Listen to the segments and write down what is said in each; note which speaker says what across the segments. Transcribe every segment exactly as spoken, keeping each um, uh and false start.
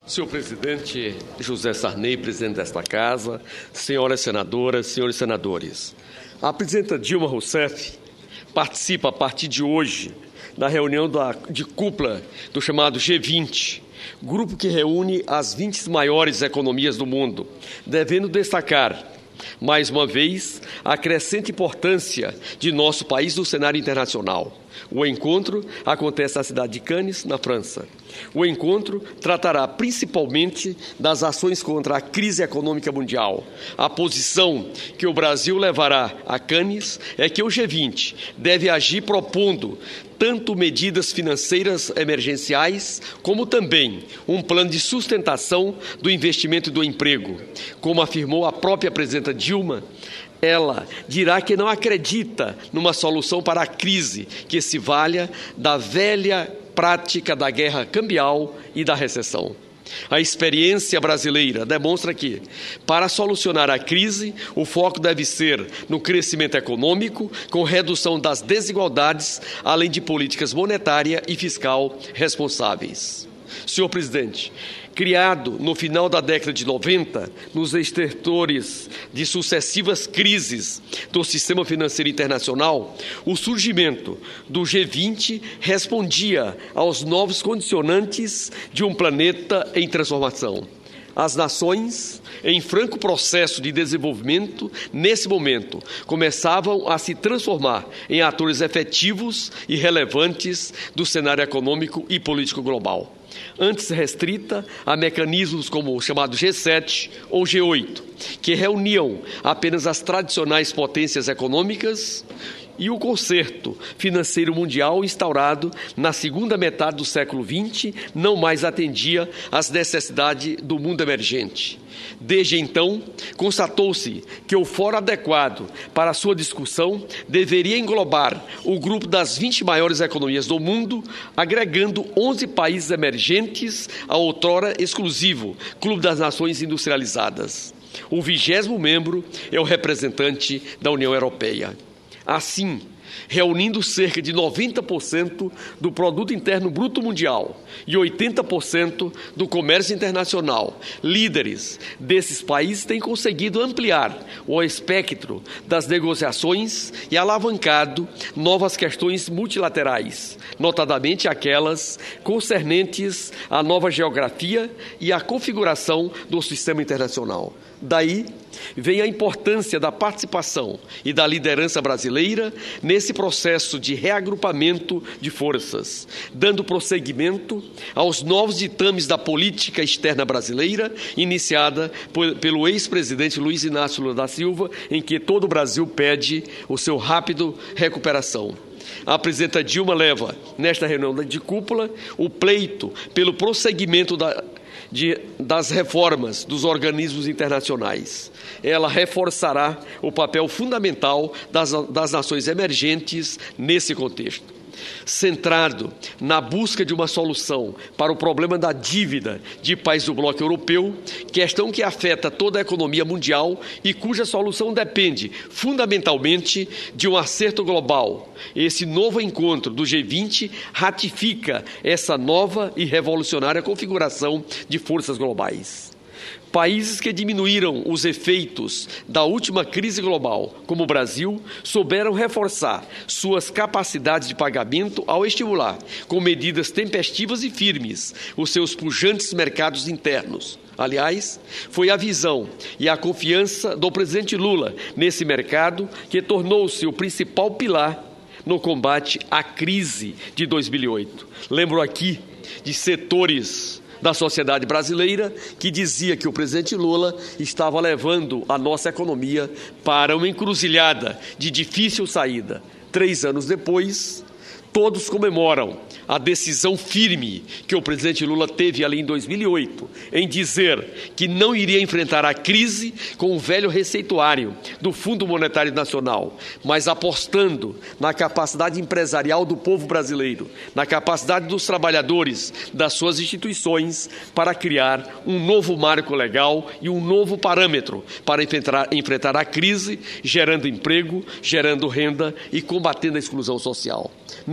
Speaker 1: Senhor presidente José Sarney, presidente desta Casa, senhoras senadoras, senhores senadores, a presidenta Dilma Rousseff participa a partir de hoje da reunião da, de cúpula do chamado G vinte, grupo que reúne as vinte maiores economias do mundo, devendo destacar, mais uma vez, a crescente importância de nosso país no cenário internacional. O encontro acontece na cidade de Cannes, na França. O encontro tratará principalmente das ações contra a crise econômica mundial. A posição que o Brasil levará a Cannes é que o G vinte deve agir propondo tanto medidas financeiras emergenciais, como também um plano de sustentação do investimento e do emprego. Como afirmou a própria presidenta Dilma, ela dirá que não acredita numa solução para a crise que se valha da velha prática da guerra cambial e da recessão. A experiência brasileira demonstra que, para solucionar a crise, o foco deve ser no crescimento econômico, com redução das desigualdades, além de políticas monetária e fiscal responsáveis. Senhor presidente, criado no final da década de noventa, nos estertores de sucessivas crises do sistema financeiro internacional, o surgimento do G vinte respondia aos novos condicionantes de um planeta em transformação. As nações, em franco processo de desenvolvimento, nesse momento, começavam a se transformar em atores efetivos e relevantes do cenário econômico e político global. Antes restrita a mecanismos como o chamado G sete ou G oito, que reuniam apenas as tradicionais potências econômicas, e o concerto financeiro mundial instaurado na segunda metade do século vinte não mais atendia às necessidades do mundo emergente. Desde então, constatou-se que o fórum adequado para a sua discussão deveria englobar o grupo das vinte maiores economias do mundo, agregando onze países emergentes ao outrora exclusivo Clube das Nações Industrializadas. O vigésimo membro é o representante da União Europeia. Assim, reunindo cerca de noventa por cento do produto interno bruto mundial e oitenta por cento do comércio internacional, líderes desses países têm conseguido ampliar o espectro das negociações e alavancado novas questões multilaterais, notadamente aquelas concernentes à nova geografia e à configuração do sistema internacional. Daí vem a importância da participação e da liderança brasileira nesse processo de reagrupamento de forças, dando prosseguimento aos novos ditames da política externa brasileira, iniciada por, pelo ex-presidente Luiz Inácio Lula da Silva, em que todo o Brasil pede o seu rápido recuperação. A presidenta Dilma leva, nesta reunião de cúpula, o pleito pelo prosseguimento da De, das reformas dos organismos internacionais. Ela reforçará o papel fundamental das, das nações emergentes nesse contexto. Centrado na busca de uma solução para o problema da dívida de países do bloco europeu, questão que afeta toda a economia mundial e cuja solução depende fundamentalmente de um acerto global. Esse novo encontro do G vinte ratifica essa nova e revolucionária configuração de forças globais. Países que diminuíram os efeitos da última crise global, como o Brasil, souberam reforçar suas capacidades de pagamento ao estimular, com medidas tempestivas e firmes, os seus pujantes mercados internos. Aliás, foi a visão e a confiança do presidente Lula nesse mercado que tornou-se o principal pilar no combate à crise de dois mil e oito. Lembro aqui de setores da sociedade brasileira que dizia que o presidente Lula estava levando a nossa economia para uma encruzilhada de difícil saída. Três anos depois, todos comemoram a decisão firme que o presidente Lula teve ali em dois mil e oito, em dizer que não iria enfrentar a crise com o velho receituário do Fundo Monetário Nacional, mas apostando na capacidade empresarial do povo brasileiro, na capacidade dos trabalhadores, das suas instituições, para criar um novo marco legal e um novo parâmetro para enfrentar, enfrentar a crise, gerando emprego, gerando renda e combatendo a exclusão social. Nesse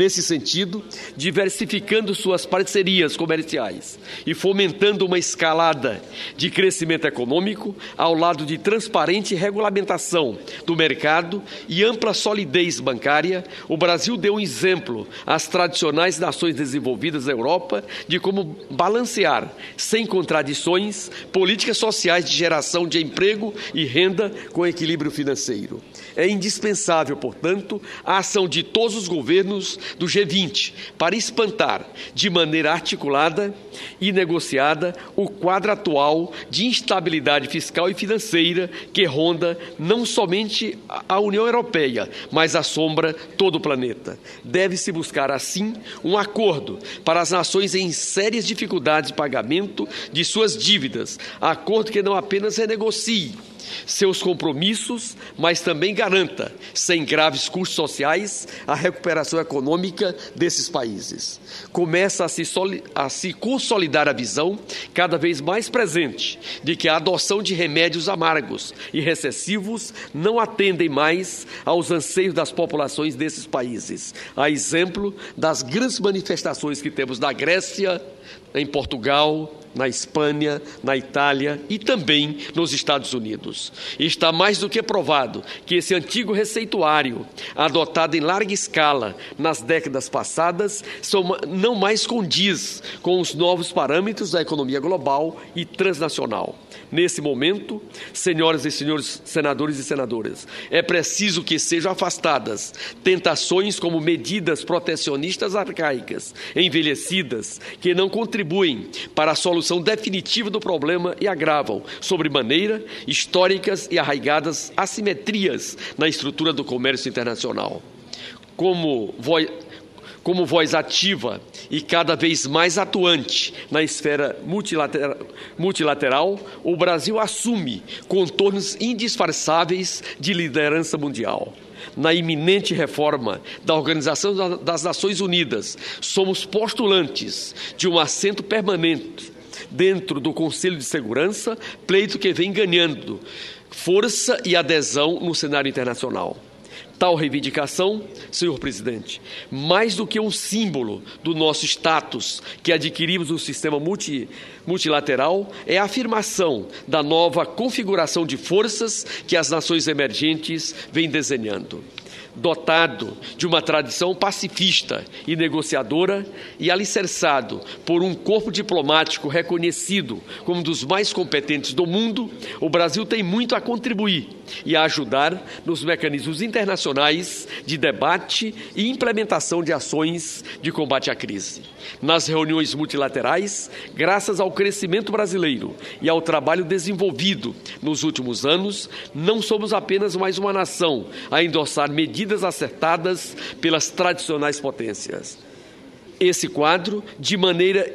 Speaker 1: Nesse sentido, diversificando suas parcerias comerciais e fomentando uma escalada de crescimento econômico, ao lado de transparente regulamentação do mercado e ampla solidez bancária, o Brasil deu um exemplo às tradicionais nações desenvolvidas da Europa de como balancear, sem contradições, políticas sociais de geração de emprego e renda com equilíbrio financeiro. É indispensável, portanto, a ação de todos os governos do G vinte para espantar, de maneira articulada e negociada, o quadro atual de instabilidade fiscal e financeira que ronda não somente a União Europeia, mas assombra todo o planeta. Deve-se buscar, assim, um acordo para as nações em sérias dificuldades de pagamento de suas dívidas, acordo que não apenas renegocie seus compromissos, mas também garanta, sem graves custos sociais, a recuperação econômica desses países. Começa a se, a se consolidar a visão, cada vez mais presente, de que a adoção de remédios amargos e recessivos não atendem mais aos anseios das populações desses países, a exemplo das grandes manifestações que temos na Grécia, em Portugal, na Espanha, na Itália e também nos Estados Unidos. E está mais do que provado que esse antigo receituário, adotado em larga escala nas décadas passadas, não mais condiz com os novos parâmetros da economia global e transnacional. Nesse momento, senhoras e senhores senadores e senadoras, é preciso que sejam afastadas tentações como medidas protecionistas arcaicas, envelhecidas, que não contribuem para a solução definitiva do problema e agravam, sobremaneira, históricas e arraigadas assimetrias na estrutura do comércio internacional. Como voz... Como voz ativa e cada vez mais atuante na esfera multilateral, multilateral, o Brasil assume contornos indisfarçáveis de liderança mundial. Na iminente reforma da Organização das Nações Unidas, somos postulantes de um assento permanente dentro do Conselho de Segurança, pleito que vem ganhando força e adesão no cenário internacional. Tal reivindicação, senhor presidente, mais do que um símbolo do nosso status que adquirimos no sistema multi, multilateral, é a afirmação da nova configuração de forças que as nações emergentes vêm desenhando. Dotado de uma tradição pacifista e negociadora e alicerçado por um corpo diplomático reconhecido como um dos mais competentes do mundo, o Brasil tem muito a contribuir e a ajudar nos mecanismos internacionais de debate e implementação de ações de combate à crise. Nas reuniões multilaterais, graças ao crescimento brasileiro e ao trabalho desenvolvido nos últimos anos, não somos apenas mais uma nação a endossar medidas acertadas pelas tradicionais potências. Esse quadro, de maneira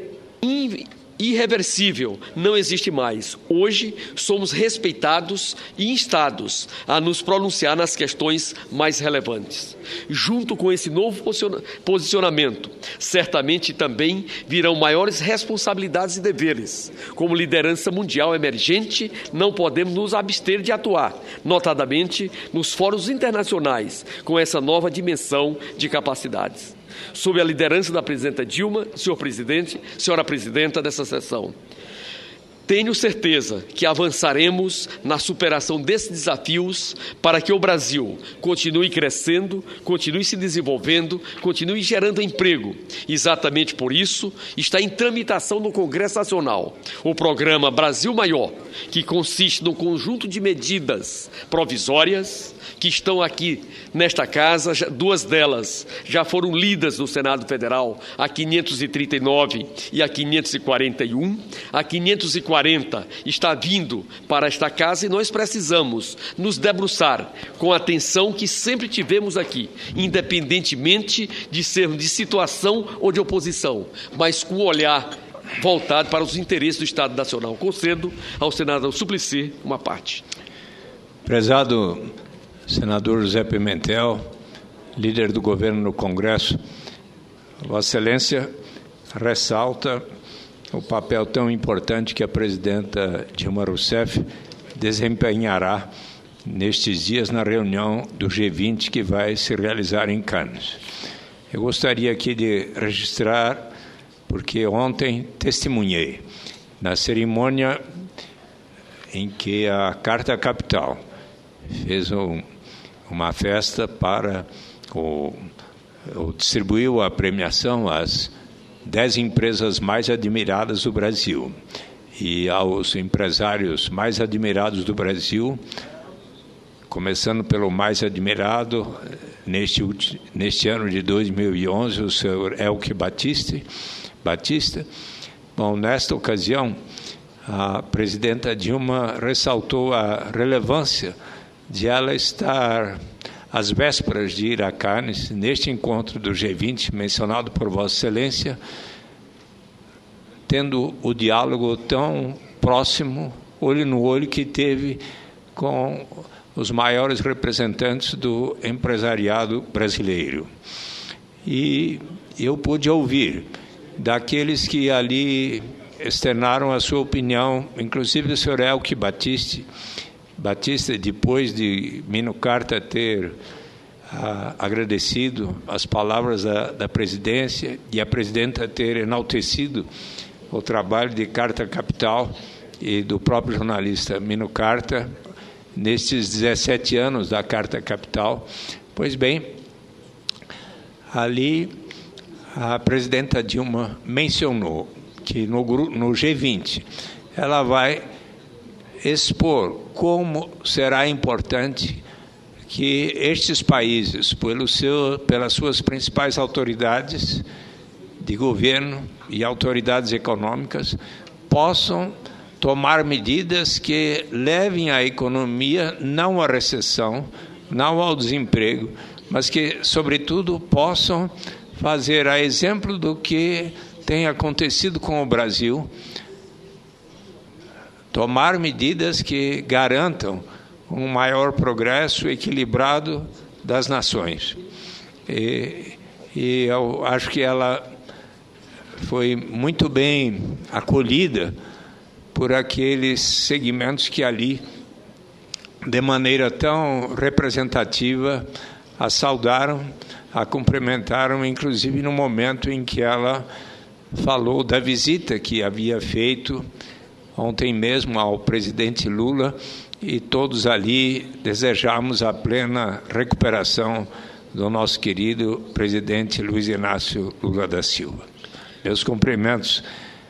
Speaker 1: irreversível, não existe mais. Hoje, somos respeitados e instados a nos pronunciar nas questões mais relevantes. Junto com esse novo posicionamento, certamente também virão maiores responsabilidades e deveres. Como liderança mundial emergente, não podemos nos abster de atuar, notadamente nos fóruns internacionais, com essa nova dimensão de capacidades. Sob a liderança da presidenta Dilma, senhor presidente, senhora presidenta dessa sessão, tenho certeza que avançaremos na superação desses desafios para que o Brasil continue crescendo, continue se desenvolvendo, continue gerando emprego. Exatamente por isso, está em tramitação no Congresso Nacional o programa Brasil Maior, que consiste num conjunto de medidas provisórias que estão aqui nesta casa, duas delas já foram lidas no Senado Federal, a quinhentos e trinta e nove e a quinhentos e quarenta e um. A quinhentos e quarenta está vindo para esta casa e nós precisamos nos debruçar com a atenção que sempre tivemos aqui, independentemente de sermos de situação ou de oposição, mas com o olhar voltado para os interesses do Estado Nacional. Concedo ao senador Suplicy uma parte.
Speaker 2: Prezado senador José Pimentel, líder do governo no Congresso, Vossa Excelência ressalta o papel tão importante que a presidenta Dilma Rousseff desempenhará nestes dias na reunião do G vinte que vai se realizar em Cannes. Eu gostaria aqui de registrar, porque ontem testemunhei na cerimônia em que a Carta Capital fez um, uma festa para o, o distribuiu a premiação às dez empresas mais admiradas do Brasil e aos empresários mais admirados do Brasil, começando pelo mais admirado neste, neste ano de dois mil e onze, o senhor Elke Batista. Batista. Bom, nesta ocasião, a presidenta Dilma ressaltou a relevância de ela estar às vésperas de ir a Cannes, neste encontro do G vinte, mencionado por Vossa Excelência, tendo o diálogo tão próximo, olho no olho, que teve com os maiores representantes do empresariado brasileiro. E eu pude ouvir daqueles que ali externaram a sua opinião, inclusive o senhor Elke Batista, Batista, depois de Mino Carta ter ah, agradecido as palavras da, da presidência e a presidenta ter enaltecido o trabalho de Carta Capital e do próprio jornalista Mino Carta nestes dezessete anos da Carta Capital. Pois bem, ali a presidenta Dilma mencionou que no, no G vinte ela vai expor como será importante que estes países, pelo seu, pelas suas principais autoridades de governo e autoridades econômicas, possam tomar medidas que levem a economia não à recessão, não ao desemprego, mas que, sobretudo, possam fazer, a exemplo do que tem acontecido com o Brasil, tomar medidas que garantam um maior progresso equilibrado das nações. E, e eu acho que ela foi muito bem acolhida por aqueles segmentos que ali, de maneira tão representativa, a saudaram, a cumprimentaram, inclusive no momento em que ela falou da visita que havia feito ontem mesmo ao presidente Lula, e todos ali desejamos a plena recuperação do nosso querido presidente Luiz Inácio Lula da Silva. Meus cumprimentos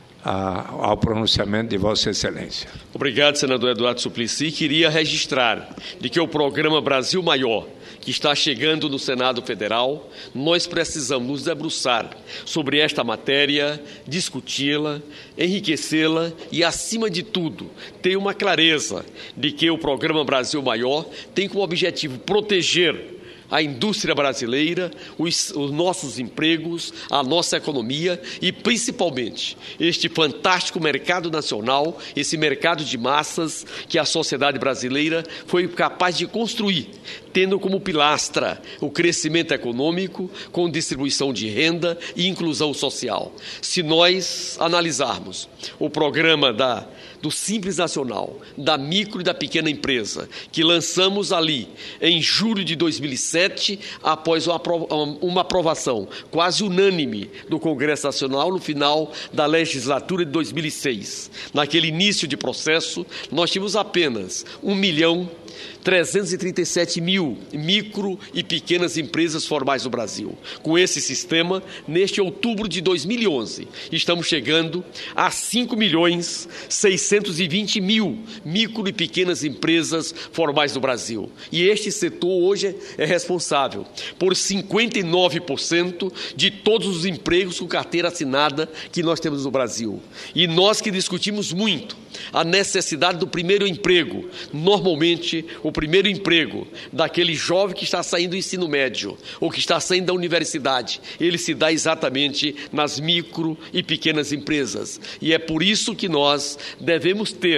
Speaker 2: ao pronunciamento de Vossa Excelência.
Speaker 1: Obrigado, senador Eduardo Suplicy. Queria registrar de que o programa Brasil Maior, que está chegando no Senado Federal, nós precisamos nos debruçar sobre esta matéria, discuti-la, enriquecê-la e, acima de tudo, ter uma clareza de que o programa Brasil Maior tem como objetivo proteger a indústria brasileira, os, os nossos empregos, a nossa economia e, principalmente, este fantástico mercado nacional, esse mercado de massas que a sociedade brasileira foi capaz de construir, tendo como pilastra o crescimento econômico, com distribuição de renda e inclusão social. Se nós analisarmos o programa da do Simples Nacional, da micro e da pequena empresa, que lançamos ali em julho de dois mil e sete, após uma aprovação quase unânime do Congresso Nacional no final da legislatura de dois mil e seis. Naquele início de processo, nós tínhamos apenas um milhão trezentos e trinta e sete mil micro e pequenas empresas formais no Brasil. Com esse sistema, neste outubro de dois mil e onze, estamos chegando a cinco milhões seiscentos e vinte mil micro e pequenas empresas formais no Brasil. E este setor hoje é responsável por cinquenta e nove por cento de todos os empregos com carteira assinada que nós temos no Brasil. E nós que discutimos muito a necessidade do primeiro emprego, normalmente o primeiro emprego daquele jovem que está saindo do ensino médio ou que está saindo da universidade, ele se dá exatamente nas micro e pequenas empresas. E é por isso que nós devemos ter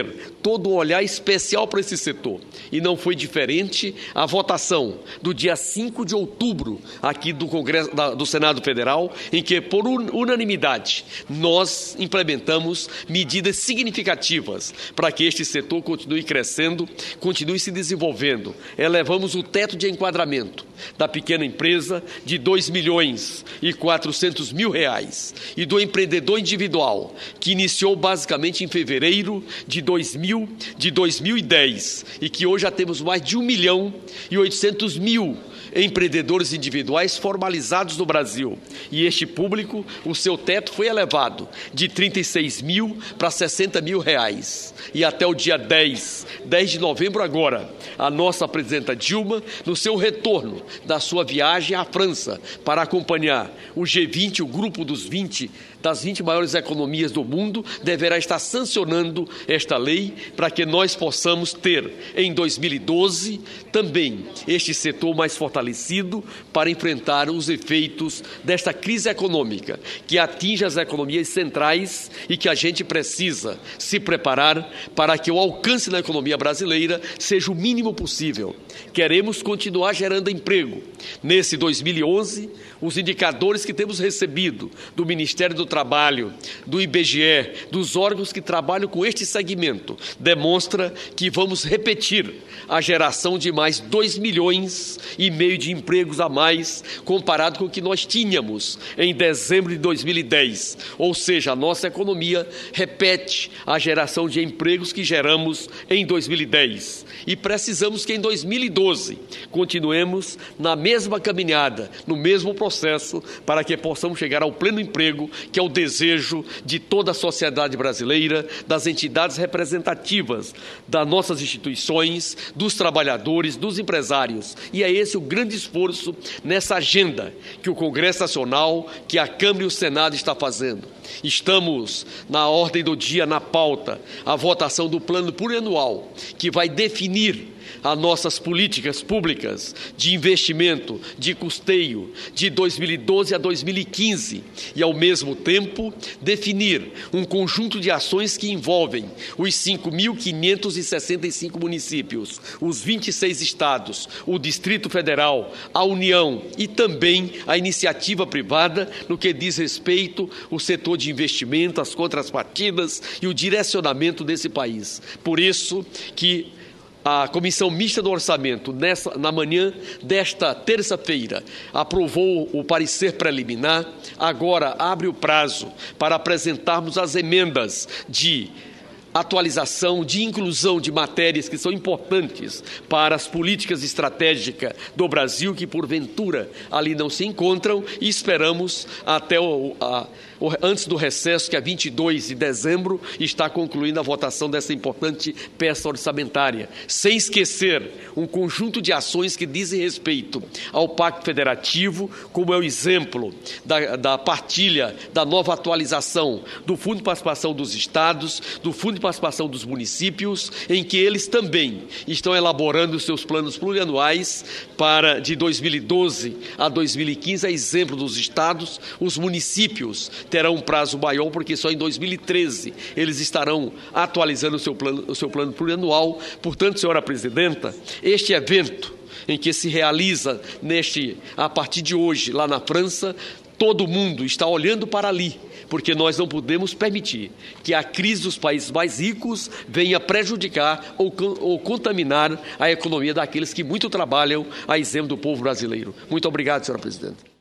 Speaker 1: todo um olhar especial para esse setor. E não foi diferente a votação do dia cinco de outubro, aqui do Congresso, da, do Senado Federal, em que, por unanimidade, nós implementamos medidas significativas para que este setor continue crescendo, continue se desenvolvendo. Elevamos o teto de enquadramento da pequena empresa de dois milhões e quatrocentos mil reais e do empreendedor individual, que iniciou basicamente em fevereiro de dois mil, de dois mil e dez e que hoje já temos mais de um milhão e oitocentos mil empreendedores individuais formalizados no Brasil. E este público, o seu teto foi elevado de trinta e seis mil para sessenta mil reais. E até o dia dez, dez de novembro agora, a nossa presidenta Dilma, no seu retorno da sua viagem à França para acompanhar o G vinte, o grupo dos vinte, das vinte maiores economias do mundo, deverá estar sancionando esta lei para que nós possamos ter, em dois mil e doze, também este setor mais fortalecido para enfrentar os efeitos desta crise econômica, que atinge as economias centrais e que a gente precisa se preparar para que o alcance na economia brasileira seja o mínimo possível. Queremos continuar gerando emprego. Nesse dois mil e onze, os indicadores que temos recebido do Ministério do Trabalho, do I B G E, dos órgãos que trabalham com este segmento, demonstra que vamos repetir a geração de mais dois milhões e meio de empregos a mais, comparado com o que nós tínhamos em dezembro de dois mil e dez. Ou seja, a nossa economia repete a geração de empregos que geramos em dois mil e dez. E precisamos que em dois mil e doze continuemos na mesma caminhada, no mesmo processo, para que possamos chegar ao pleno emprego, que é o desejo de toda a sociedade brasileira, das entidades representativas, das nossas instituições, dos trabalhadores, dos empresários. E é esse o grande esforço nessa agenda que o Congresso Nacional, que a Câmara e o Senado estão fazendo. Estamos na ordem do dia, na pauta, a votação do plano plurianual, que vai definir as nossas políticas públicas de investimento, de custeio, de dois mil e doze a dois mil e quinze, e, ao mesmo tempo, definir um conjunto de ações que envolvem os cinco mil quinhentos e sessenta e cinco municípios, os vinte e seis estados, o Distrito Federal, a União e também a iniciativa privada no que diz respeito ao setor de investimento, as contrapartidas e o direcionamento desse país. Por isso que a Comissão Mista do Orçamento, nessa, na manhã desta terça-feira, aprovou o parecer preliminar, agora abre o prazo para apresentarmos as emendas de atualização, de inclusão de matérias que são importantes para as políticas estratégicas do Brasil, que porventura ali não se encontram, e esperamos até o, a, o, antes do recesso, que é vinte e dois de dezembro, está concluindo a votação dessa importante peça orçamentária, sem esquecer um conjunto de ações que dizem respeito ao Pacto Federativo, como é o exemplo da, da partilha, da nova atualização do Fundo de Participação dos Estados, do Fundo de participação dos municípios, em que eles também estão elaborando os seus planos plurianuais para de dois mil e doze a dois mil e quinze, a exemplo dos estados. Os municípios terão um prazo maior, porque só em dois mil e treze eles estarão atualizando o seu plano, o seu plano plurianual. Portanto, senhora presidenta, este evento em que se realiza neste, a partir de hoje, lá na França, todo mundo está olhando para ali, porque nós não podemos permitir que a crise dos países mais ricos venha prejudicar ou, ou contaminar a economia daqueles que muito trabalham, a exemplo do povo brasileiro. Muito obrigado, senhora presidenta.